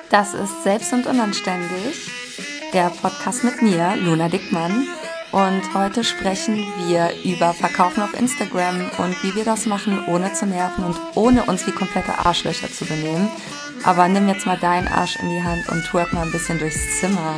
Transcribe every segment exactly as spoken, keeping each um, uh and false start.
Das ist Selbst und Unanständig, der Podcast mit mir, Luna Dickmann. Und heute sprechen wir über Verkaufen auf Instagram und wie wir das machen, ohne zu nerven und ohne uns wie komplette Arschlöcher zu benehmen. Aber nimm jetzt mal deinen Arsch in die Hand und twerk mal ein bisschen durchs Zimmer.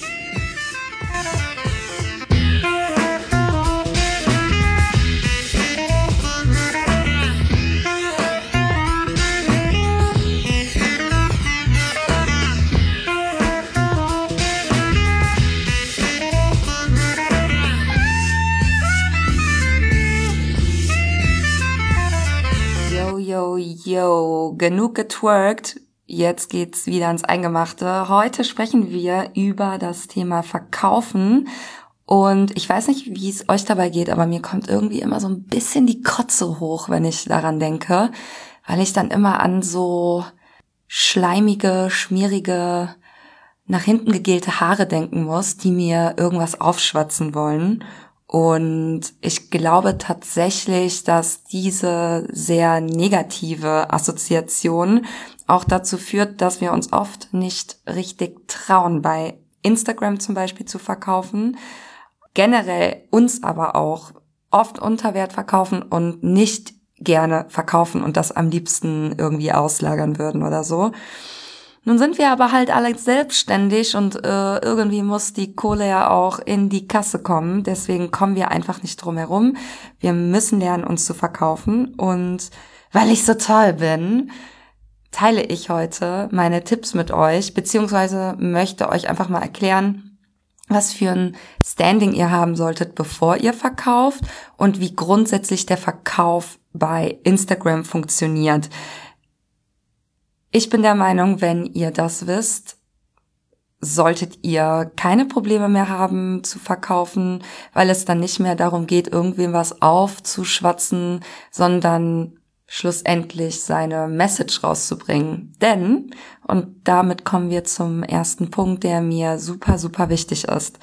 Yo, yo, genug getwerkt. Jetzt geht's wieder ans Eingemachte. Heute sprechen wir über das Thema Verkaufen. Und ich weiß nicht, wie es euch dabei geht, aber mir kommt irgendwie immer so ein bisschen die Kotze hoch, wenn ich daran denke, weil ich dann immer an so schleimige, schmierige, nach hinten gegelte Haare denken muss, die mir irgendwas aufschwatzen wollen. Und ich glaube tatsächlich, dass diese sehr negative Assoziation auch dazu führt, dass wir uns oft nicht richtig trauen, bei Instagram zum Beispiel zu verkaufen, generell uns aber auch oft unter Wert verkaufen und nicht gerne verkaufen und das am liebsten irgendwie auslagern würden oder so. Nun sind wir aber halt alle selbstständig und äh, irgendwie muss die Kohle ja auch in die Kasse kommen. Deswegen kommen wir einfach nicht drum herum. Wir müssen lernen, uns zu verkaufen. Und weil ich so toll bin, teile ich heute meine Tipps mit euch, beziehungsweise möchte euch einfach mal erklären, was für ein Standing ihr haben solltet, bevor ihr verkauft und wie grundsätzlich der Verkauf bei Instagram funktioniert. Ich bin der Meinung, wenn ihr das wisst, solltet ihr keine Probleme mehr haben zu verkaufen, weil es dann nicht mehr darum geht, irgendwem was aufzuschwatzen, sondern schlussendlich seine Message rauszubringen. Denn, und damit kommen wir zum ersten Punkt, der mir super, super wichtig ist.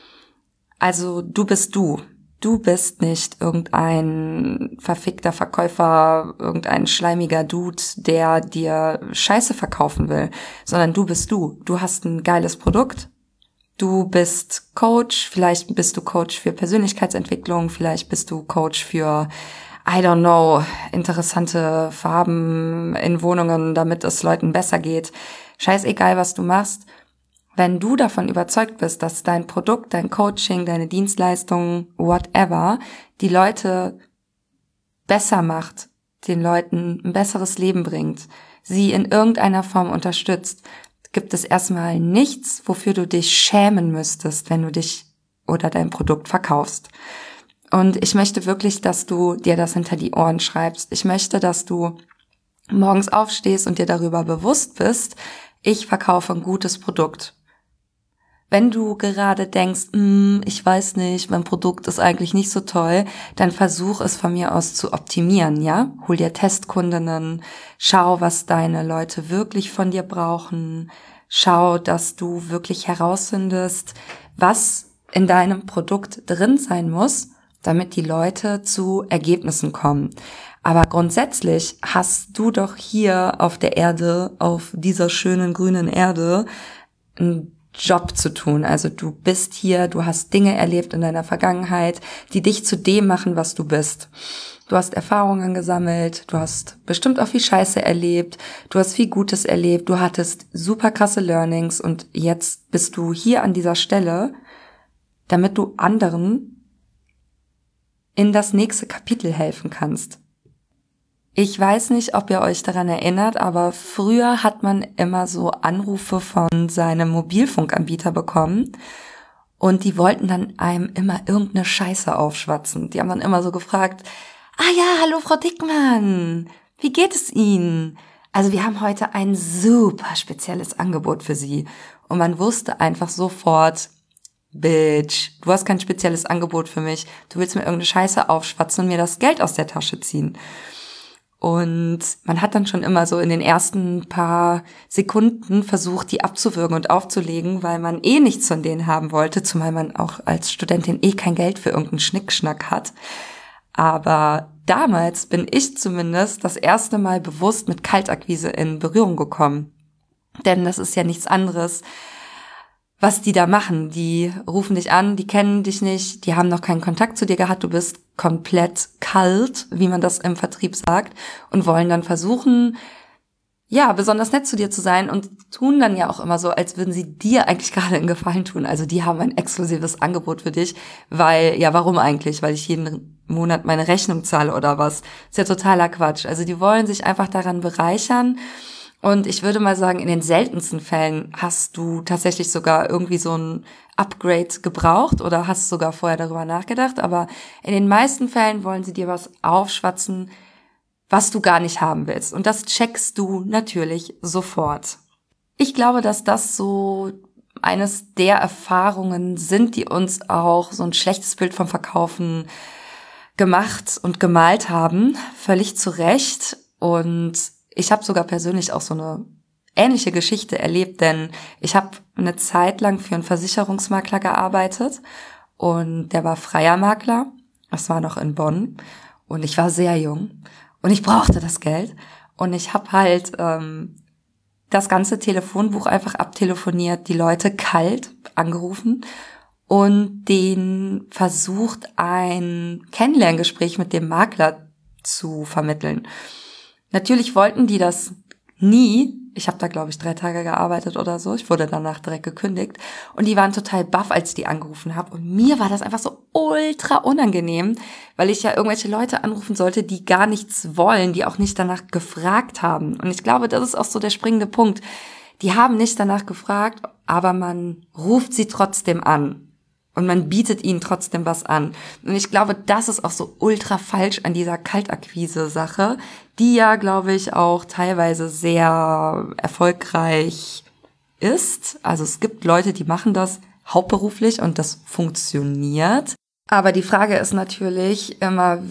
Also du bist du. Du bist nicht irgendein verfickter Verkäufer, irgendein schleimiger Dude, der dir Scheiße verkaufen will, sondern du bist du. Du hast ein geiles Produkt. Du bist Coach, vielleicht bist du Coach für Persönlichkeitsentwicklung, vielleicht bist du Coach für, I don't know, interessante Farben in Wohnungen, damit es Leuten besser geht. Scheißegal, was du machst. Wenn du davon überzeugt bist, dass dein Produkt, dein Coaching, deine Dienstleistung, whatever, die Leute besser macht, den Leuten ein besseres Leben bringt, sie in irgendeiner Form unterstützt, gibt es erstmal nichts, wofür du dich schämen müsstest, wenn du dich oder dein Produkt verkaufst. Und ich möchte wirklich, dass du dir das hinter die Ohren schreibst. Ich möchte, dass du morgens aufstehst und dir darüber bewusst bist, ich verkaufe ein gutes Produkt. Wenn du gerade denkst, mm, ich weiß nicht, mein Produkt ist eigentlich nicht so toll, dann versuch es von mir aus zu optimieren, ja? Hol dir Testkundinnen, schau, was deine Leute wirklich von dir brauchen, schau, dass du wirklich herausfindest, was in deinem Produkt drin sein muss, damit die Leute zu Ergebnissen kommen. Aber grundsätzlich hast du doch hier auf der Erde, auf dieser schönen grünen Erde, einen Job zu tun. Also du bist hier, du hast Dinge erlebt in deiner Vergangenheit, die dich zu dem machen, was du bist. Du hast Erfahrungen gesammelt, du hast bestimmt auch viel Scheiße erlebt, du hast viel Gutes erlebt, du hattest super krasse Learnings und jetzt bist du hier an dieser Stelle, damit du anderen in das nächste Kapitel helfen kannst. Ich weiß nicht, ob ihr euch daran erinnert, aber früher hat man immer so Anrufe von seinem Mobilfunkanbieter bekommen und die wollten dann einem immer irgendeine Scheiße aufschwatzen. Die haben dann immer so gefragt, ah ja, hallo Frau Dickmann, wie geht es Ihnen? Also wir haben heute ein super spezielles Angebot für Sie. Und man wusste einfach sofort, Bitch, du hast kein spezielles Angebot für mich, du willst mir irgendeine Scheiße aufschwatzen und mir das Geld aus der Tasche ziehen. Und man hat dann schon immer so in den ersten paar Sekunden versucht, die abzuwürgen und aufzulegen, weil man eh nichts von denen haben wollte, zumal man auch als Studentin eh kein Geld für irgendeinen Schnickschnack hat. Aber damals bin ich zumindest das erste Mal bewusst mit Kaltakquise in Berührung gekommen. Denn das ist ja nichts anderes, was die da machen. Die rufen dich an, die kennen dich nicht, die haben noch keinen Kontakt zu dir gehabt, du bist komplett kalt, wie man das im Vertrieb sagt, und wollen dann versuchen, ja, besonders nett zu dir zu sein und tun dann ja auch immer so, als würden sie dir eigentlich gerade einen Gefallen tun. Also die haben ein exklusives Angebot für dich, weil, ja, warum eigentlich? Weil ich jeden Monat meine Rechnung zahle oder was? Ist ja totaler Quatsch. Also die wollen sich einfach daran bereichern. Und ich würde mal sagen, in den seltensten Fällen hast du tatsächlich sogar irgendwie so ein Upgrade gebraucht oder hast sogar vorher darüber nachgedacht. Aber in den meisten Fällen wollen sie dir was aufschwatzen, was du gar nicht haben willst. Und das checkst du natürlich sofort. Ich glaube, dass das so eines der Erfahrungen sind, die uns auch so ein schlechtes Bild vom Verkaufen gemacht und gemalt haben. Völlig zu Recht. Und ich habe sogar persönlich auch so eine ähnliche Geschichte erlebt, denn ich habe eine Zeit lang für einen Versicherungsmakler gearbeitet und der war freier Makler. Das war noch in Bonn und ich war sehr jung. Und ich brauchte das Geld und ich habe halt ähm, das ganze Telefonbuch einfach abtelefoniert, die Leute kalt angerufen und denen versucht, ein Kennenlerngespräch mit dem Makler zu vermitteln. Natürlich wollten die das nie. Ich habe da, glaube ich, drei Tage gearbeitet oder so. Ich wurde danach direkt gekündigt. Und die waren total baff, als ich die angerufen habe. Und mir war das einfach so ultra unangenehm, weil ich ja irgendwelche Leute anrufen sollte, die gar nichts wollen, die auch nicht danach gefragt haben. Und ich glaube, das ist auch so der springende Punkt. Die haben nicht danach gefragt, aber man ruft sie trotzdem an. Und man bietet ihnen trotzdem was an. Und ich glaube, das ist auch so ultra falsch an dieser Kaltakquise-Sache, die ja, glaube ich, auch teilweise sehr erfolgreich ist. Also es gibt Leute, die machen das hauptberuflich und das funktioniert. Aber die Frage ist natürlich immer,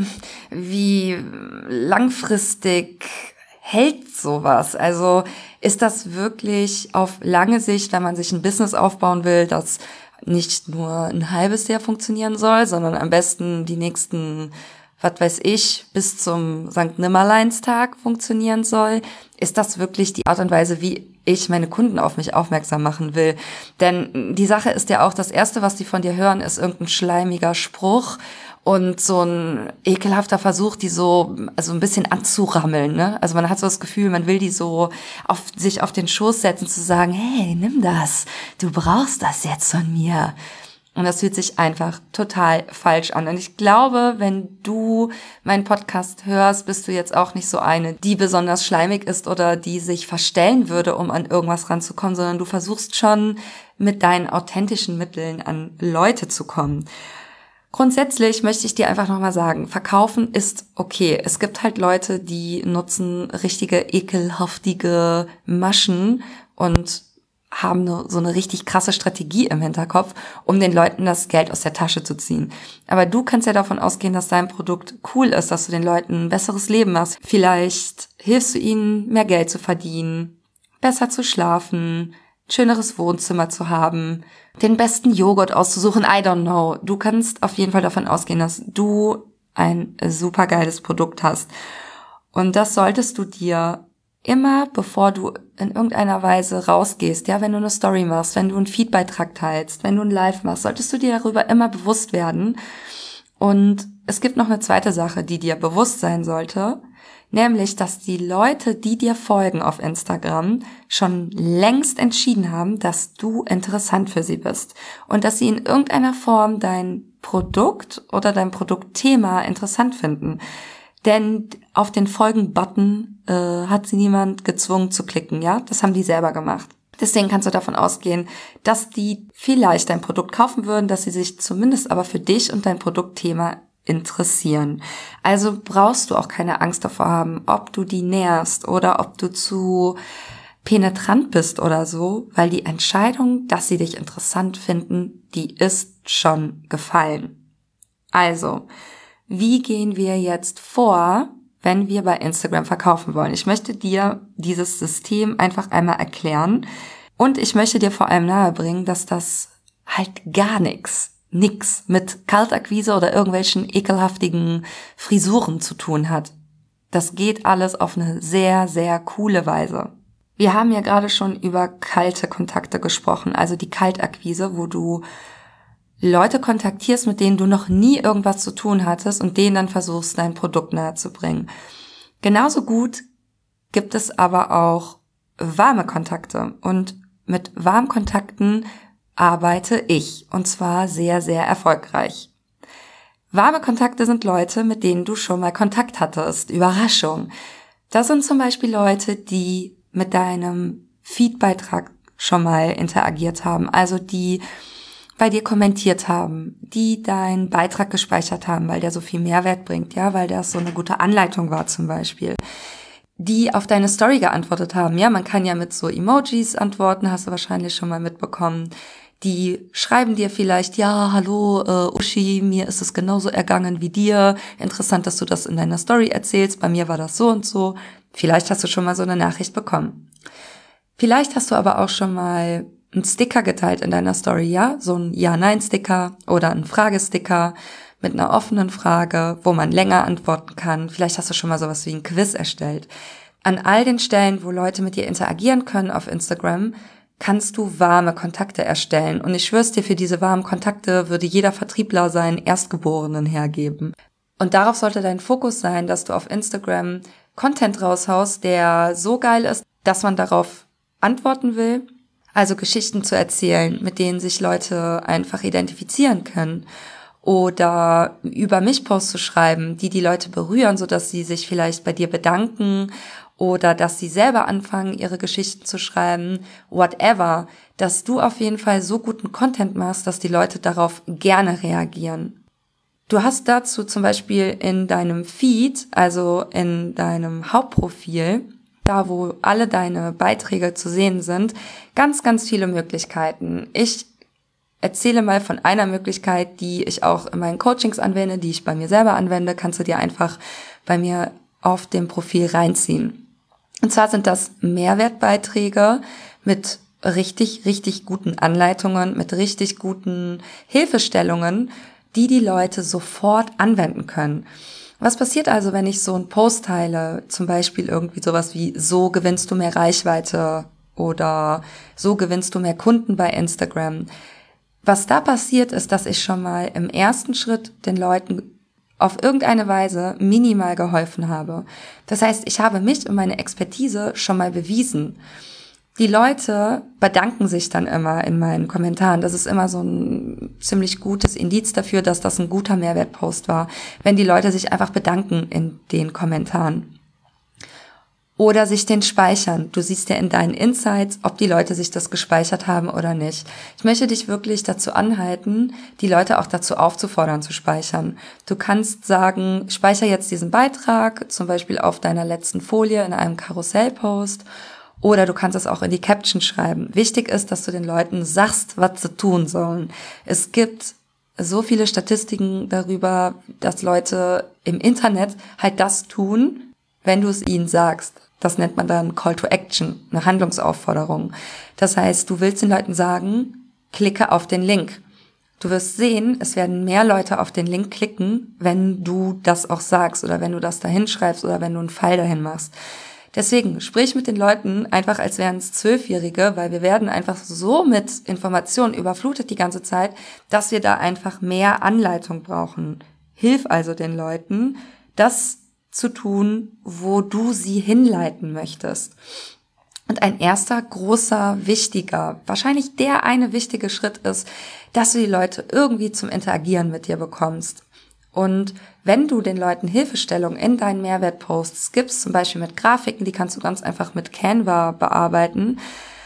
wie langfristig hält sowas? Also ist das wirklich auf lange Sicht, wenn man sich ein Business aufbauen will, das nicht nur ein halbes Jahr funktionieren soll, sondern am besten die nächsten, was weiß ich, bis zum Sankt Nimmerleinstag funktionieren soll? Ist das wirklich die Art und Weise, wie ich meine Kunden auf mich aufmerksam machen will? Denn die Sache ist ja auch, das Erste, was die von dir hören, ist irgendein schleimiger Spruch und so ein ekelhafter Versuch, die so also ein bisschen anzurammeln, ne? Also man hat so das Gefühl, man will die so auf sich auf den Schoß setzen, zu sagen, hey, nimm das, du brauchst das jetzt von mir. Und das fühlt sich einfach total falsch an. Und ich glaube, wenn du meinen Podcast hörst, bist du jetzt auch nicht so eine, die besonders schleimig ist oder die sich verstellen würde, um an irgendwas ranzukommen, sondern du versuchst schon mit deinen authentischen Mitteln an Leute zu kommen. Grundsätzlich möchte ich dir einfach nochmal sagen, verkaufen ist okay. Es gibt halt Leute, die nutzen richtige ekelhaftige Maschen und haben so eine richtig krasse Strategie im Hinterkopf, um den Leuten das Geld aus der Tasche zu ziehen. Aber du kannst ja davon ausgehen, dass dein Produkt cool ist, dass du den Leuten ein besseres Leben machst. Vielleicht hilfst du ihnen, mehr Geld zu verdienen, besser zu schlafen, schöneres Wohnzimmer zu haben, den besten Joghurt auszusuchen, I don't know. Du kannst auf jeden Fall davon ausgehen, dass du ein supergeiles Produkt hast. Und das solltest du dir immer, bevor du in irgendeiner Weise rausgehst, ja, wenn du eine Story machst, wenn du einen Feedbeitrag teilst, wenn du ein Live machst, solltest du dir darüber immer bewusst werden. Und es gibt noch eine zweite Sache, die dir bewusst sein sollte, nämlich, dass die Leute, die dir folgen auf Instagram, schon längst entschieden haben, dass du interessant für sie bist und dass sie in irgendeiner Form dein Produkt oder dein Produktthema interessant finden. Denn auf den Folgen-Button äh, hat sie niemand gezwungen zu klicken, ja? Das haben die selber gemacht. Deswegen kannst du davon ausgehen, dass die vielleicht dein Produkt kaufen würden, dass sie sich zumindest aber für dich und dein Produktthema interessieren. Also brauchst du auch keine Angst davor haben, ob du die nährst oder ob du zu penetrant bist oder so, weil die Entscheidung, dass sie dich interessant finden, die ist schon gefallen. Also, wie gehen wir jetzt vor, wenn wir bei Instagram verkaufen wollen? Ich möchte dir dieses System einfach einmal erklären und ich möchte dir vor allem nahebringen, dass das halt gar nichts nix mit Kaltakquise oder irgendwelchen ekelhaftigen Frisuren zu tun hat. Das geht alles auf eine sehr, sehr coole Weise. Wir haben ja gerade schon über kalte Kontakte gesprochen, also die Kaltakquise, wo du Leute kontaktierst, mit denen du noch nie irgendwas zu tun hattest und denen dann versuchst, dein Produkt nahezubringen. Genauso gut gibt es aber auch warme Kontakte und mit warmen Kontakten arbeite ich und zwar sehr, sehr erfolgreich. Warme Kontakte sind Leute, mit denen du schon mal Kontakt hattest. Überraschung. Das sind zum Beispiel Leute, die mit deinem Feedbeitrag schon mal interagiert haben, also die bei dir kommentiert haben, die deinen Beitrag gespeichert haben, weil der so viel Mehrwert bringt, ja, weil das so eine gute Anleitung war zum Beispiel, die auf deine Story geantwortet haben, ja, man kann ja mit so Emojis antworten, hast du wahrscheinlich schon mal mitbekommen, die schreiben dir vielleicht, ja, hallo, äh, Uschi, mir ist es genauso ergangen wie dir, interessant, dass du das in deiner Story erzählst, bei mir war das so und so, vielleicht hast du schon mal so eine Nachricht bekommen. Vielleicht hast du aber auch schon mal einen Sticker geteilt in deiner Story, ja, so ein Ja-Nein-Sticker oder ein Fragesticker mit einer offenen Frage, wo man länger antworten kann. Vielleicht hast du schon mal sowas wie ein Quiz erstellt. An all den Stellen, wo Leute mit dir interagieren können auf Instagram, kannst du warme Kontakte erstellen. Und ich schwör's dir, für diese warmen Kontakte würde jeder Vertriebler seinen Erstgeborenen hergeben. Und darauf sollte dein Fokus sein, dass du auf Instagram Content raushaust, der so geil ist, dass man darauf antworten will. Also Geschichten zu erzählen, mit denen sich Leute einfach identifizieren können. Oder über mich Posts zu schreiben, die die Leute berühren, sodass sie sich vielleicht bei dir bedanken oder dass sie selber anfangen, ihre Geschichten zu schreiben, whatever, dass du auf jeden Fall so guten Content machst, dass die Leute darauf gerne reagieren. Du hast dazu zum Beispiel in deinem Feed, also in deinem Hauptprofil, da wo alle deine Beiträge zu sehen sind, ganz, ganz viele Möglichkeiten. Ich erzähle mal von einer Möglichkeit, die ich auch in meinen Coachings anwende, die ich bei mir selber anwende, kannst du dir einfach bei mir auf dem Profil reinziehen. Und zwar sind das Mehrwertbeiträge mit richtig, richtig guten Anleitungen, mit richtig guten Hilfestellungen, die die Leute sofort anwenden können. Was passiert also, wenn ich so einen Post teile, zum Beispiel irgendwie sowas wie, so gewinnst du mehr Reichweite oder so gewinnst du mehr Kunden bei Instagram? Was da passiert, ist, dass ich schon mal im ersten Schritt den Leuten auf irgendeine Weise minimal geholfen habe. Das heißt, ich habe mich und meine Expertise schon mal bewiesen. Die Leute bedanken sich dann immer in meinen Kommentaren. Das ist immer so ein ziemlich gutes Indiz dafür, dass das ein guter Mehrwertpost war, wenn die Leute sich einfach bedanken in den Kommentaren. Oder sich den speichern. Du siehst ja in deinen Insights, ob die Leute sich das gespeichert haben oder nicht. Ich möchte dich wirklich dazu anhalten, die Leute auch dazu aufzufordern, zu speichern. Du kannst sagen, speicher jetzt diesen Beitrag, zum Beispiel auf deiner letzten Folie in einem Karussellpost, oder du kannst es auch in die Caption schreiben. Wichtig ist, dass du den Leuten sagst, was sie tun sollen. Es gibt so viele Statistiken darüber, dass Leute im Internet halt das tun, wenn du es ihnen sagst. Das nennt man dann Call to Action, eine Handlungsaufforderung. Das heißt, du willst den Leuten sagen, klicke auf den Link. Du wirst sehen, es werden mehr Leute auf den Link klicken, wenn du das auch sagst oder wenn du das dahin schreibst oder wenn du einen Pfeil dahin machst. Deswegen, sprich mit den Leuten einfach, als wären es Zwölfjährige, weil wir werden einfach so mit Informationen überflutet die ganze Zeit, dass wir da einfach mehr Anleitung brauchen. Hilf also den Leuten, das zu tun, wo du sie hinleiten möchtest. Und ein erster großer, wichtiger, wahrscheinlich der eine wichtige Schritt ist, dass du die Leute irgendwie zum Interagieren mit dir bekommst. Und wenn du den Leuten Hilfestellung in deinen Mehrwertposts gibst, zum Beispiel mit Grafiken, die kannst du ganz einfach mit Canva bearbeiten,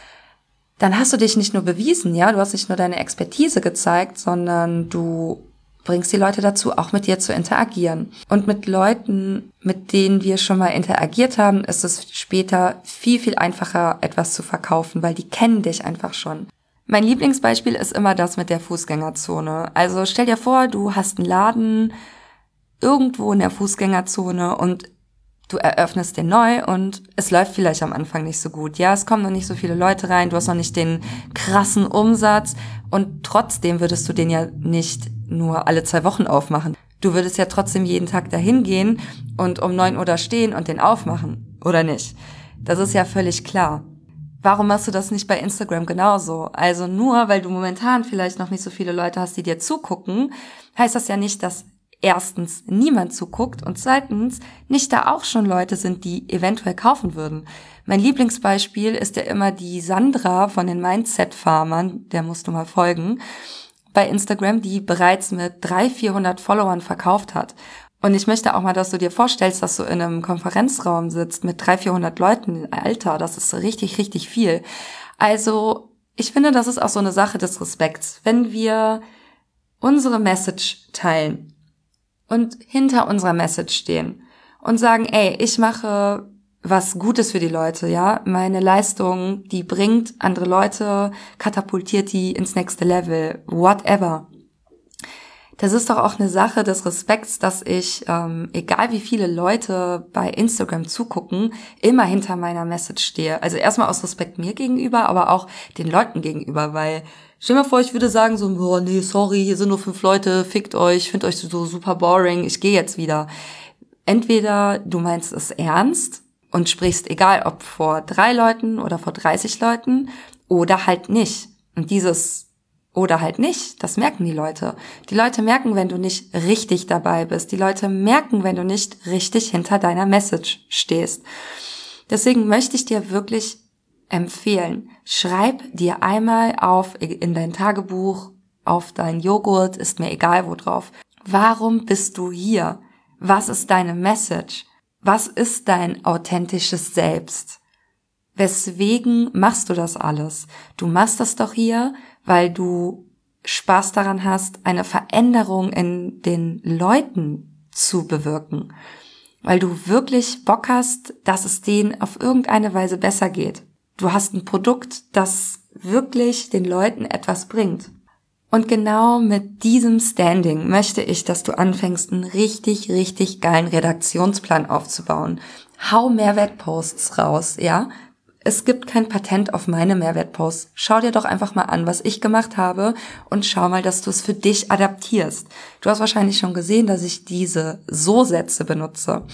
dann hast du dich nicht nur bewiesen, ja, du hast nicht nur deine Expertise gezeigt, sondern du bringst die Leute dazu, auch mit dir zu interagieren. Und mit Leuten, mit denen wir schon mal interagiert haben, ist es später viel, viel einfacher, etwas zu verkaufen, weil die kennen dich einfach schon. Mein Lieblingsbeispiel ist immer das mit der Fußgängerzone. Also stell dir vor, du hast einen Laden irgendwo in der Fußgängerzone und du eröffnest den neu und es läuft vielleicht am Anfang nicht so gut. Ja, es kommen noch nicht so viele Leute rein, du hast noch nicht den krassen Umsatz und trotzdem würdest du den ja nicht nur alle zwei Wochen aufmachen. Du würdest ja trotzdem jeden Tag dahin gehen und um neun Uhr da stehen und den aufmachen, oder nicht? Das ist ja völlig klar. Warum machst du das nicht bei Instagram genauso? Also nur, weil du momentan vielleicht noch nicht so viele Leute hast, die dir zugucken, heißt das ja nicht, dass erstens niemand zuguckt und zweitens nicht da auch schon Leute sind, die eventuell kaufen würden. Mein Lieblingsbeispiel ist ja immer die Sandra von den Mindset-Farmern, der musst du mal folgen, bei Instagram, die bereits mit dreihundert, vierhundert Followern verkauft hat. Und ich möchte auch mal, dass du dir vorstellst, dass du in einem Konferenzraum sitzt mit dreihundert, vierhundert Leuten. Alter, das ist richtig, richtig viel. Also ich finde, das ist auch so eine Sache des Respekts. Wenn wir unsere Message teilen und hinter unserer Message stehen und sagen, ey, ich mache was Gutes für die Leute, ja, meine Leistung, die bringt andere Leute, katapultiert die ins nächste Level, whatever. Das ist doch auch eine Sache des Respekts, dass ich, ähm, egal wie viele Leute bei Instagram zugucken, immer hinter meiner Message stehe. Also erstmal aus Respekt mir gegenüber, aber auch den Leuten gegenüber, weil stell dir mal vor, ich würde sagen so, boah, nee, sorry, hier sind nur fünf Leute, fickt euch, find euch so super boring, ich gehe jetzt wieder. Entweder du meinst es ernst und sprichst, egal ob vor drei Leuten oder vor dreißig Leuten, oder halt nicht. Und dieses oder halt nicht, das merken die Leute. Die Leute merken, wenn du nicht richtig dabei bist. Die Leute merken, wenn du nicht richtig hinter deiner Message stehst. Deswegen möchte ich dir wirklich empfehlen, schreib dir einmal auf in dein Tagebuch, auf dein Joghurt, ist mir egal wo drauf. Warum bist du hier? Was ist deine Message? Was ist dein authentisches Selbst? Weswegen machst du das alles? Du machst das doch hier, weil du Spaß daran hast, eine Veränderung in den Leuten zu bewirken. Weil du wirklich Bock hast, dass es denen auf irgendeine Weise besser geht. Du hast ein Produkt, das wirklich den Leuten etwas bringt. Und genau mit diesem Standing möchte ich, dass du anfängst, einen richtig, richtig geilen Redaktionsplan aufzubauen. Hau Mehrwertposts raus, ja? Es gibt kein Patent auf meine Mehrwertposts. Schau dir doch einfach mal an, was ich gemacht habe und schau mal, dass du es für dich adaptierst. Du hast wahrscheinlich schon gesehen, dass ich diese So-Sätze benutze.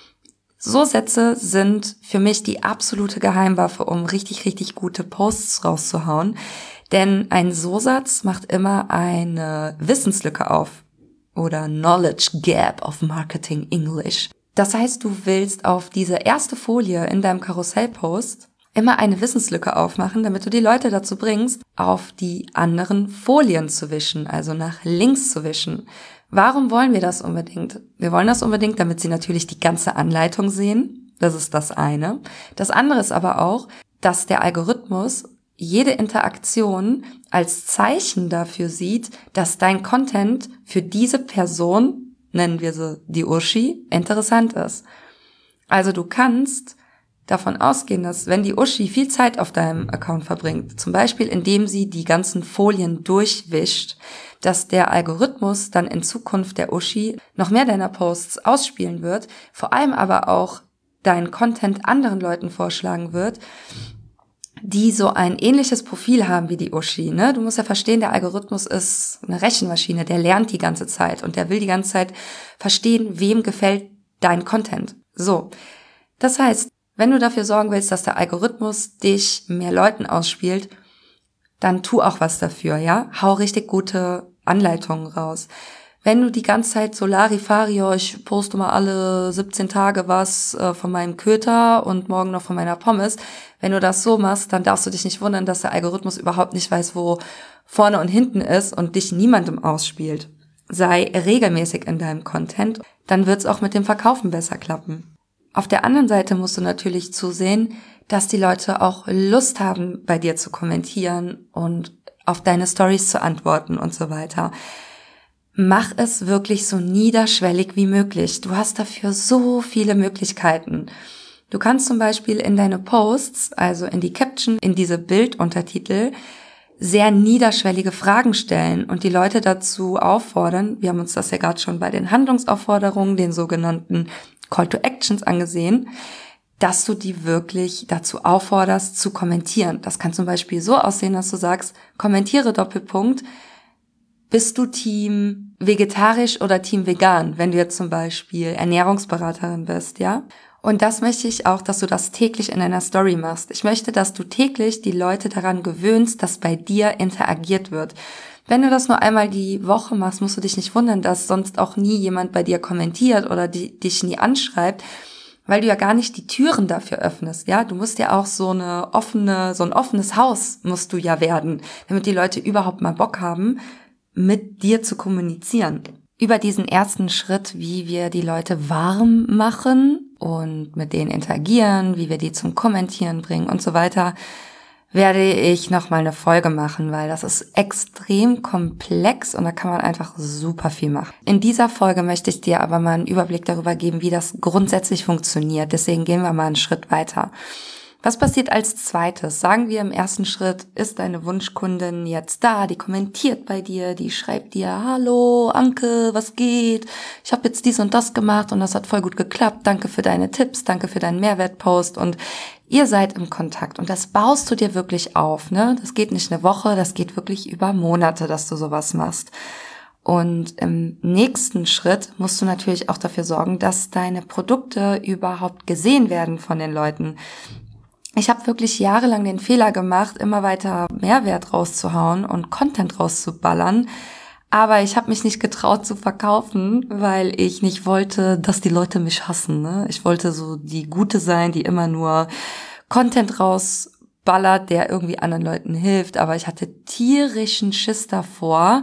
So-Sätze sind für mich die absolute Geheimwaffe, um richtig, richtig gute Posts rauszuhauen. Denn ein So-Satz macht immer eine Wissenslücke auf oder Knowledge Gap auf Marketing English. Das heißt, du willst auf diese erste Folie in deinem Karussellpost immer eine Wissenslücke aufmachen, damit du die Leute dazu bringst, auf die anderen Folien zu wischen, also nach links zu wischen. Warum wollen wir das unbedingt? Wir wollen das unbedingt, damit sie natürlich die ganze Anleitung sehen. Das ist das eine. Das andere ist aber auch, dass der Algorithmus jede Interaktion als Zeichen dafür sieht, dass dein Content für diese Person, nennen wir sie die Uschi, interessant ist. Also du kannst davon ausgehen, dass wenn die Uschi viel Zeit auf deinem Account verbringt, zum Beispiel indem sie die ganzen Folien durchwischt, dass der Algorithmus dann in Zukunft der Uschi noch mehr deiner Posts ausspielen wird, vor allem aber auch deinen Content anderen Leuten vorschlagen wird, die so ein ähnliches Profil haben wie die Uschi, ne? Du musst ja verstehen, der Algorithmus ist eine Rechenmaschine, der lernt die ganze Zeit und der will die ganze Zeit verstehen, wem gefällt dein Content. So, das heißt, wenn du dafür sorgen willst, dass der Algorithmus dich mehr Leuten ausspielt, dann tu auch was dafür, ja? Hau richtig gute Anleitungen raus. Wenn du die ganze Zeit so Larifari, ich poste mal alle siebzehn Tage was äh, von meinem Köter und morgen noch von meiner Pommes, wenn du das so machst, dann darfst du dich nicht wundern, dass der Algorithmus überhaupt nicht weiß, wo vorne und hinten ist und dich niemandem ausspielt. Sei regelmäßig in deinem Content, dann wird's auch mit dem Verkaufen besser klappen. Auf der anderen Seite musst du natürlich zusehen, dass die Leute auch Lust haben, bei dir zu kommentieren und auf deine Stories zu antworten und so weiter. Mach es wirklich so niederschwellig wie möglich. Du hast dafür so viele Möglichkeiten. Du kannst zum Beispiel in deine Posts, also in die Caption, in diese Bilduntertitel, sehr niederschwellige Fragen stellen und die Leute dazu auffordern, wir haben uns das ja gerade schon bei den Handlungsaufforderungen, den sogenannten Call to Actions angesehen, dass du die wirklich dazu aufforderst, zu kommentieren. Das kann zum Beispiel so aussehen, dass du sagst, kommentiere Doppelpunkt, bist du Team vegetarisch oder Team vegan, wenn du jetzt zum Beispiel Ernährungsberaterin bist, ja? Und das möchte ich auch, dass du das täglich in deiner Story machst. Ich möchte, dass du täglich die Leute daran gewöhnst, dass bei dir interagiert wird. Wenn du das nur einmal die Woche machst, musst du dich nicht wundern, dass sonst auch nie jemand bei dir kommentiert oder die, dich nie anschreibt, weil du ja gar nicht die Türen dafür öffnest, ja? Du musst ja auch so eine offene, so ein offenes Haus musst du ja werden, damit die Leute überhaupt mal Bock haben, mit dir zu kommunizieren. Über diesen ersten Schritt, wie wir die Leute warm machen und mit denen interagieren, wie wir die zum Kommentieren bringen und so weiter, werde ich nochmal eine Folge machen, weil das ist extrem komplex und da kann man einfach super viel machen. In dieser Folge möchte ich dir aber mal einen Überblick darüber geben, wie das grundsätzlich funktioniert. Deswegen gehen wir mal einen Schritt weiter. Was passiert als zweites? Sagen wir, im ersten Schritt ist deine Wunschkundin jetzt da, die kommentiert bei dir, die schreibt dir, hallo Anke, was geht? Ich habe jetzt dies und das gemacht und das hat voll gut geklappt. Danke für deine Tipps, danke für deinen Mehrwertpost und ihr seid im Kontakt und das baust du dir wirklich auf, ne? Das geht nicht eine Woche, das geht wirklich über Monate, dass du sowas machst. Und im nächsten Schritt musst du natürlich auch dafür sorgen, dass deine Produkte überhaupt gesehen werden von den Leuten. Ich habe wirklich jahrelang den Fehler gemacht, immer weiter Mehrwert rauszuhauen und Content rauszuballern. Aber ich habe mich nicht getraut zu verkaufen, weil ich nicht wollte, dass die Leute mich hassen. Ne? Ich wollte so die Gute sein, die immer nur Content rausballert, der irgendwie anderen Leuten hilft. Aber ich hatte tierischen Schiss davor,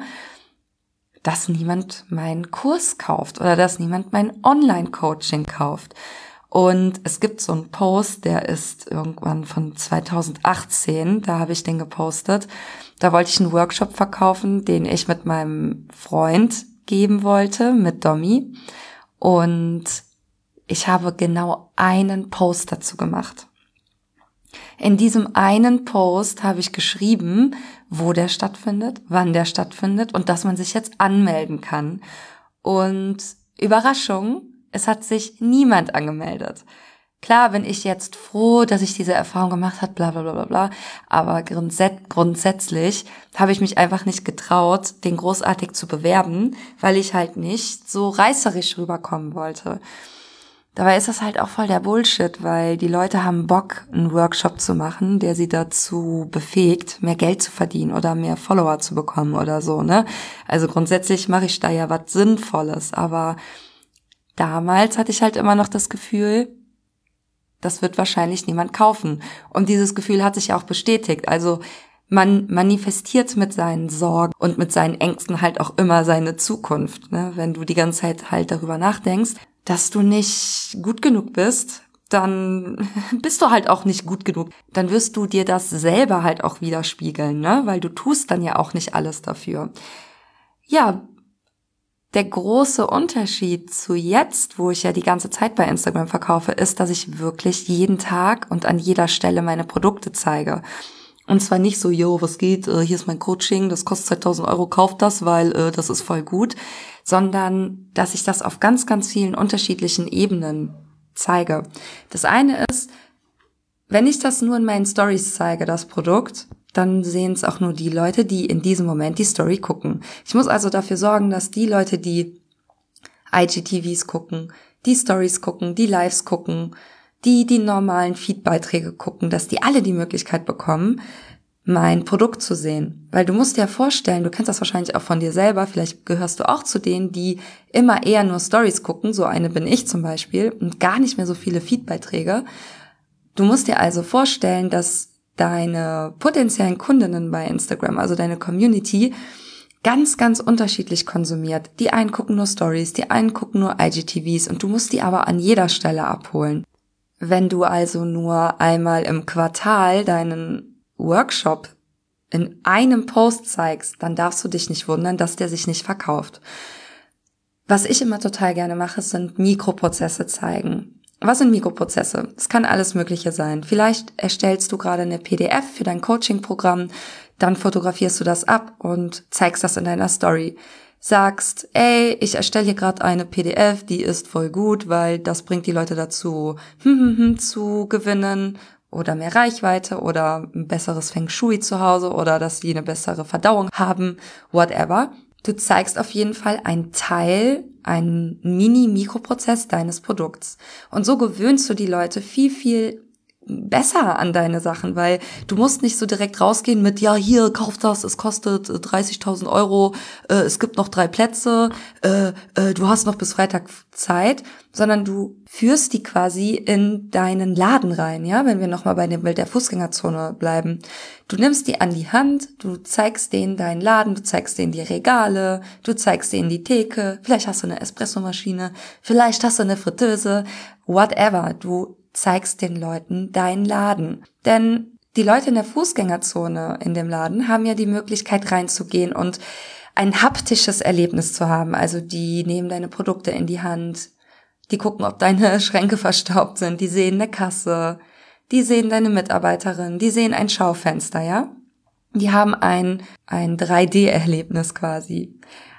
dass niemand meinen Kurs kauft oder dass niemand mein Online-Coaching kauft. Und es gibt so einen Post, der ist irgendwann von zweitausendachtzehn, da habe ich den gepostet. Da wollte ich einen Workshop verkaufen, den ich mit meinem Freund geben wollte, mit Domi. Und ich habe genau einen Post dazu gemacht. In diesem einen Post habe ich geschrieben, wo der stattfindet, wann der stattfindet und dass man sich jetzt anmelden kann. Und Überraschung, es hat sich niemand angemeldet. Klar bin ich jetzt froh, dass ich diese Erfahrung gemacht habe, bla bla bla bla, aber grundsätzlich habe ich mich einfach nicht getraut, den großartig zu bewerben, weil ich halt nicht so reißerisch rüberkommen wollte. Dabei ist das halt auch voll der Bullshit, weil die Leute haben Bock, einen Workshop zu machen, der sie dazu befähigt, mehr Geld zu verdienen oder mehr Follower zu bekommen oder so, ne? Also grundsätzlich mache ich da ja was Sinnvolles, aber damals hatte ich halt immer noch das Gefühl, das wird wahrscheinlich niemand kaufen. Und dieses Gefühl hat sich auch bestätigt. Also man manifestiert mit seinen Sorgen und mit seinen Ängsten halt auch immer seine Zukunft. Ne? Wenn du die ganze Zeit halt darüber nachdenkst, dass du nicht gut genug bist, dann bist du halt auch nicht gut genug. Dann wirst du dir das selber halt auch widerspiegeln, ne? Weil du tust dann ja auch nicht alles dafür. Ja, der große Unterschied zu jetzt, wo ich ja die ganze Zeit bei Instagram verkaufe, ist, dass ich wirklich jeden Tag und an jeder Stelle meine Produkte zeige. Und zwar nicht so, yo, was geht, äh, hier ist mein Coaching, das kostet zweitausend Euro, kauft das, weil äh, das ist voll gut, sondern dass ich das auf ganz, ganz vielen unterschiedlichen Ebenen zeige. Das eine ist, wenn ich das nur in meinen Stories zeige, das Produkt, dann sehen es auch nur die Leute, die in diesem Moment die Story gucken. Ich muss also dafür sorgen, dass die Leute, die I G T Vs gucken, die Stories gucken, die Lives gucken, die die normalen Feed-Beiträge gucken, dass die alle die Möglichkeit bekommen, mein Produkt zu sehen. Weil du musst dir vorstellen, du kennst das wahrscheinlich auch von dir selber, vielleicht gehörst du auch zu denen, die immer eher nur Stories gucken, so eine bin ich zum Beispiel, und gar nicht mehr so viele Feed-Beiträge. Du musst dir also vorstellen, dass deine potenziellen Kundinnen bei Instagram, also deine Community, ganz, ganz unterschiedlich konsumiert. Die einen gucken nur Stories, die einen gucken nur I G T Vs und du musst die aber an jeder Stelle abholen. Wenn du also nur einmal im Quartal deinen Workshop in einem Post zeigst, dann darfst du dich nicht wundern, dass der sich nicht verkauft. Was ich immer total gerne mache, sind Mikroprozesse zeigen. Was sind Mikroprozesse? Es kann alles Mögliche sein. Vielleicht erstellst du gerade eine P D F für dein Coaching-Programm, dann fotografierst du das ab und zeigst das in deiner Story. Sagst, ey, ich erstelle hier gerade eine P D F, die ist voll gut, weil das bringt die Leute dazu, hm, hm, hm, zu gewinnen oder mehr Reichweite oder ein besseres Feng Shui zu Hause oder dass sie eine bessere Verdauung haben, whatever. Du zeigst auf jeden Fall einen Teil, einen Mini-Mikroprozess deines Produkts. Und so gewöhnst du die Leute viel, viel besser an deine Sachen, weil du musst nicht so direkt rausgehen mit, ja, hier, kauf das, es kostet dreißigtausend Euro, äh, es gibt noch drei Plätze, äh, äh, du hast noch bis Freitag Zeit, sondern du führst die quasi in deinen Laden rein, ja, wenn wir nochmal bei dem Bild der Fußgängerzone bleiben. Du nimmst die an die Hand, du zeigst denen deinen Laden, du zeigst denen die Regale, du zeigst denen die Theke, vielleicht hast du eine Espressomaschine, vielleicht hast du eine Fritteuse, whatever, du zeigst den Leuten deinen Laden. Denn die Leute in der Fußgängerzone in dem Laden haben ja die Möglichkeit reinzugehen und ein haptisches Erlebnis zu haben. Also die nehmen deine Produkte in die Hand, die gucken, ob deine Schränke verstaubt sind, die sehen eine Kasse, die sehen deine Mitarbeiterin, die sehen ein Schaufenster, ja? Die haben ein, ein drei D-Erlebnis quasi.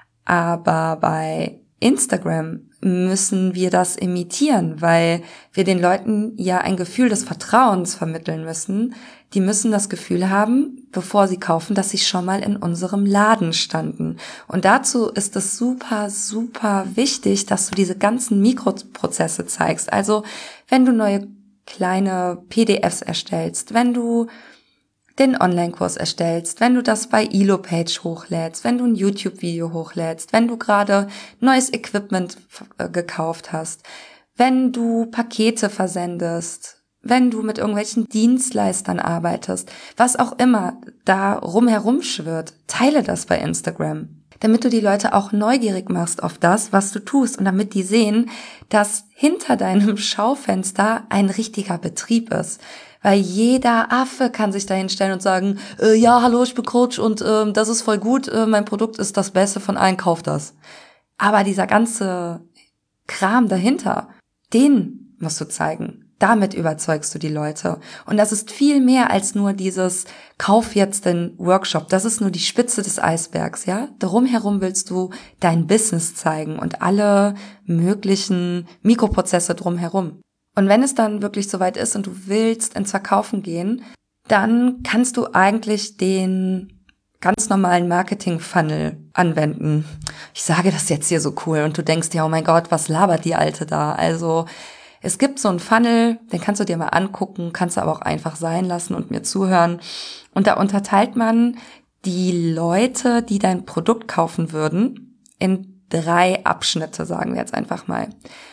Aber bei Instagram müssen wir das imitieren, weil wir den Leuten ja ein Gefühl des Vertrauens vermitteln müssen. Die müssen das Gefühl haben, bevor sie kaufen, dass sie schon mal in unserem Laden standen. Und dazu ist es super, super wichtig, dass du diese ganzen Mikroprozesse zeigst. Also wenn du neue kleine P D Fs erstellst, wenn du den Online-Kurs erstellst, wenn du das bei Elo-Page hochlädst, wenn du ein YouTube-Video hochlädst, wenn du gerade neues Equipment äh, gekauft hast, wenn du Pakete versendest, wenn du mit irgendwelchen Dienstleistern arbeitest, was auch immer da rumherum schwirrt, teile das bei Instagram, damit du die Leute auch neugierig machst auf das, was du tust und damit die sehen, dass hinter deinem Schaufenster ein richtiger Betrieb ist. Weil jeder Affe kann sich da hinstellen und sagen, äh, ja, hallo, ich bin Coach und äh, das ist voll gut, äh, mein Produkt ist das Beste von allen, kauf das. Aber dieser ganze Kram dahinter, den musst du zeigen. Damit überzeugst du die Leute. Und das ist viel mehr als nur dieses Kauf jetzt den Workshop. Das ist nur die Spitze des Eisbergs, ja? Drumherum willst du dein Business zeigen und alle möglichen Mikroprozesse drumherum. Und wenn es dann wirklich soweit ist und du willst ins Verkaufen gehen, dann kannst du eigentlich den ganz normalen Marketing-Funnel anwenden. Ich sage das jetzt hier so cool und du denkst dir, oh mein Gott, was labert die Alte da? Also es gibt so einen Funnel, den kannst du dir mal angucken, kannst du aber auch einfach sein lassen und mir zuhören. Und da unterteilt man die Leute, die dein Produkt kaufen würden, in drei Abschnitte, sagen wir jetzt einfach mal.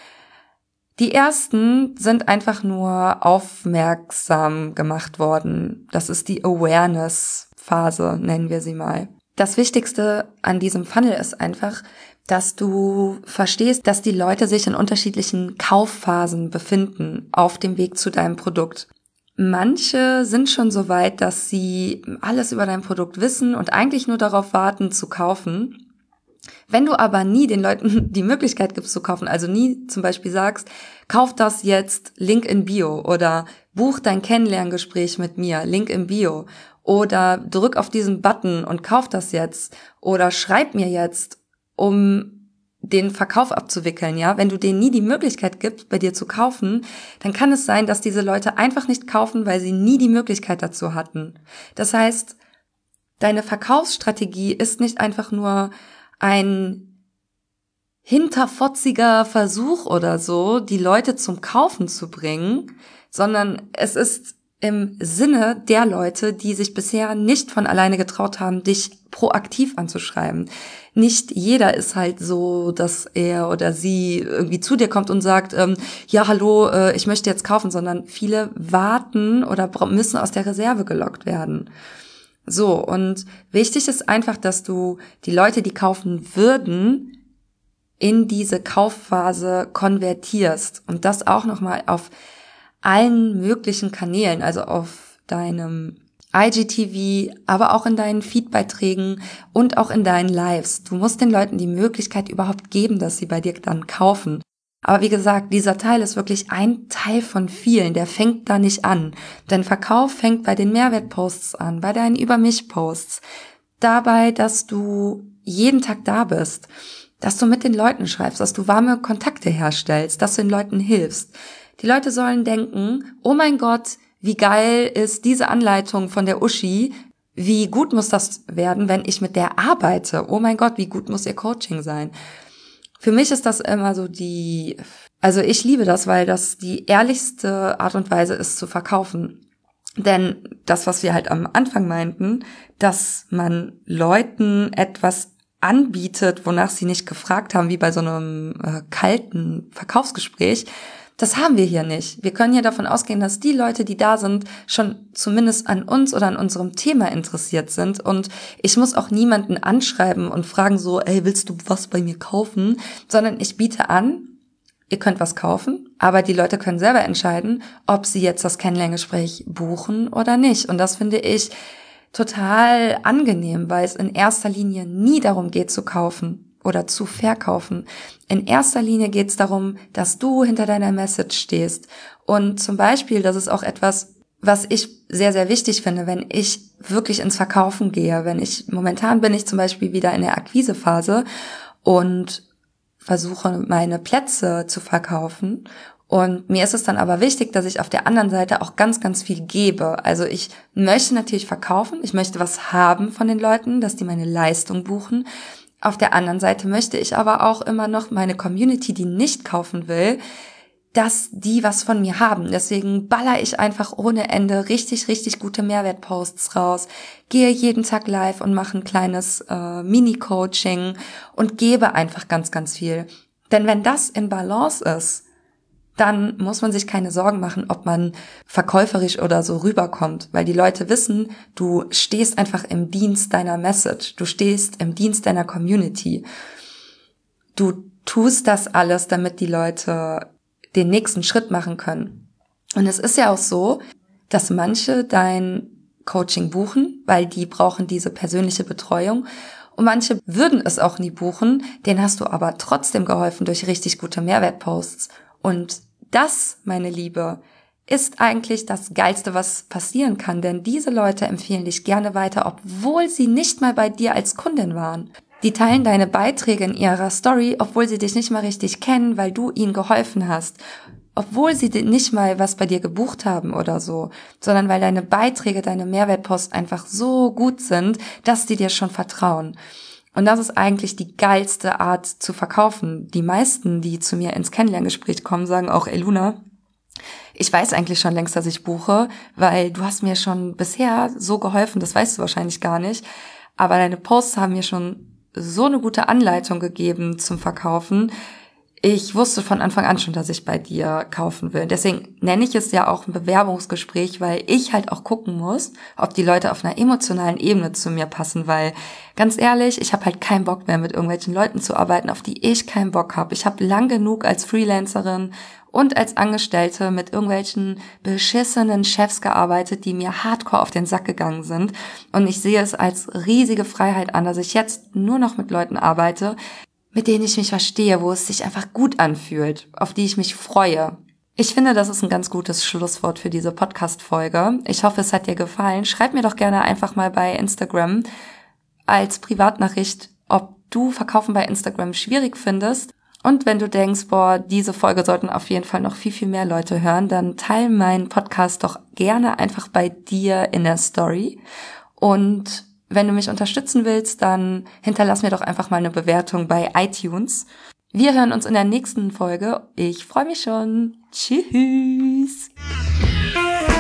Die ersten sind einfach nur aufmerksam gemacht worden. Das ist die Awareness-Phase, nennen wir sie mal. Das Wichtigste an diesem Funnel ist einfach, dass du verstehst, dass die Leute sich in unterschiedlichen Kaufphasen befinden auf dem Weg zu deinem Produkt. Manche sind schon so weit, dass sie alles über dein Produkt wissen und eigentlich nur darauf warten, zu kaufen. Wenn du aber nie den Leuten die Möglichkeit gibst zu kaufen, also nie zum Beispiel sagst, kauf das jetzt, Link in Bio, oder buch dein Kennenlerngespräch mit mir, Link in Bio, oder drück auf diesen Button und kauf das jetzt, oder schreib mir jetzt, um den Verkauf abzuwickeln, ja, wenn du denen nie die Möglichkeit gibst, bei dir zu kaufen, dann kann es sein, dass diese Leute einfach nicht kaufen, weil sie nie die Möglichkeit dazu hatten. Das heißt, deine Verkaufsstrategie ist nicht einfach nur ein hinterfotziger Versuch oder so, die Leute zum Kaufen zu bringen, sondern es ist im Sinne der Leute, die sich bisher nicht von alleine getraut haben, dich proaktiv anzuschreiben. Nicht jeder ist halt so, dass er oder sie irgendwie zu dir kommt und sagt, ähm, ja, hallo, äh, ich möchte jetzt kaufen, sondern viele warten oder müssen aus der Reserve gelockt werden. So, und wichtig ist einfach, dass du die Leute, die kaufen würden, in diese Kaufphase konvertierst und das auch nochmal auf allen möglichen Kanälen, also auf deinem I G T V, aber auch in deinen Feedbeiträgen und auch in deinen Lives. Du musst den Leuten die Möglichkeit überhaupt geben, dass sie bei dir dann kaufen. Aber wie gesagt, dieser Teil ist wirklich ein Teil von vielen, der fängt da nicht an. Denn Verkauf fängt bei den Mehrwertposts an, bei deinen Über-mich-Posts, dabei, dass du jeden Tag da bist, dass du mit den Leuten schreibst, dass du warme Kontakte herstellst, dass du den Leuten hilfst. Die Leute sollen denken, oh mein Gott, wie geil ist diese Anleitung von der Uschi, wie gut muss das werden, wenn ich mit der arbeite? Oh mein Gott, wie gut muss ihr Coaching sein? Für mich ist das immer so die, also ich liebe das, weil das die ehrlichste Art und Weise ist zu verkaufen. Denn das, was wir halt am Anfang meinten, dass man Leuten etwas anbietet, wonach sie nicht gefragt haben, wie bei so einem äh, kalten Verkaufsgespräch, das haben wir hier nicht. Wir können hier davon ausgehen, dass die Leute, die da sind, schon zumindest an uns oder an unserem Thema interessiert sind. Und ich muss auch niemanden anschreiben und fragen so, ey, willst du was bei mir kaufen? Sondern ich biete an, ihr könnt was kaufen, aber die Leute können selber entscheiden, ob sie jetzt das Kennenlerngespräch buchen oder nicht. Und das finde ich total angenehm, weil es in erster Linie nie darum geht zu kaufen oder zu verkaufen. In erster Linie geht es darum, dass du hinter deiner Message stehst. Und zum Beispiel, das ist auch etwas, was ich sehr, sehr wichtig finde, wenn ich wirklich ins Verkaufen gehe. Wenn ich, momentan bin ich zum Beispiel wieder in der Akquisephase und versuche, meine Plätze zu verkaufen. Und mir ist es dann aber wichtig, dass ich auf der anderen Seite auch ganz, ganz viel gebe. Also ich möchte natürlich verkaufen, ich möchte was haben von den Leuten, dass die meine Leistung buchen. Auf der anderen Seite möchte ich aber auch immer noch meine Community, die nicht kaufen will, dass die was von mir haben. Deswegen baller ich einfach ohne Ende richtig, richtig gute Mehrwertposts raus, gehe jeden Tag live und mache ein kleines äh, Mini-Coaching und gebe einfach ganz, ganz viel. Denn wenn das in Balance ist, dann muss man sich keine Sorgen machen, ob man verkäuferisch oder so rüberkommt, weil die Leute wissen, du stehst einfach im Dienst deiner Message, du stehst im Dienst deiner Community. Du tust das alles, damit die Leute den nächsten Schritt machen können. Und es ist ja auch so, dass manche dein Coaching buchen, weil die brauchen diese persönliche Betreuung. Und manche würden es auch nie buchen, denen hast du aber trotzdem geholfen durch richtig gute Mehrwertposts. Und das, meine Liebe, ist eigentlich das Geilste, was passieren kann, denn diese Leute empfehlen dich gerne weiter, obwohl sie nicht mal bei dir als Kundin waren. Die teilen deine Beiträge in ihrer Story, obwohl sie dich nicht mal richtig kennen, weil du ihnen geholfen hast. Obwohl sie nicht mal was bei dir gebucht haben oder so, sondern weil deine Beiträge, deine Mehrwertposts einfach so gut sind, dass die dir schon vertrauen. Und das ist eigentlich die geilste Art zu verkaufen. Die meisten, die zu mir ins Kennenlerngespräch kommen, sagen auch, ey Luna, ich weiß eigentlich schon längst, dass ich buche, weil du hast mir schon bisher so geholfen, das weißt du wahrscheinlich gar nicht, aber deine Posts haben mir schon so eine gute Anleitung gegeben zum Verkaufen. Ich wusste von Anfang an schon, dass ich bei dir kaufen will. Deswegen nenne ich es ja auch ein Bewerbungsgespräch, weil ich halt auch gucken muss, ob die Leute auf einer emotionalen Ebene zu mir passen, weil ganz ehrlich, ich habe halt keinen Bock mehr, mit irgendwelchen Leuten zu arbeiten, auf die ich keinen Bock habe. Ich habe lang genug als Freelancerin und als Angestellte mit irgendwelchen beschissenen Chefs gearbeitet, die mir hardcore auf den Sack gegangen sind. Und ich sehe es als riesige Freiheit an, dass ich jetzt nur noch mit Leuten arbeite, mit denen ich mich verstehe, wo es sich einfach gut anfühlt, auf die ich mich freue. Ich finde, das ist ein ganz gutes Schlusswort für diese Podcast-Folge. Ich hoffe, es hat dir gefallen. Schreib mir doch gerne einfach mal bei Instagram als Privatnachricht, ob du Verkaufen bei Instagram schwierig findest. Und wenn du denkst, boah, diese Folge sollten auf jeden Fall noch viel, viel mehr Leute hören, dann teile meinen Podcast doch gerne einfach bei dir in der Story. Und wenn du mich unterstützen willst, dann hinterlass mir doch einfach mal eine Bewertung bei iTunes. Wir hören uns in der nächsten Folge. Ich freue mich schon. Tschüss.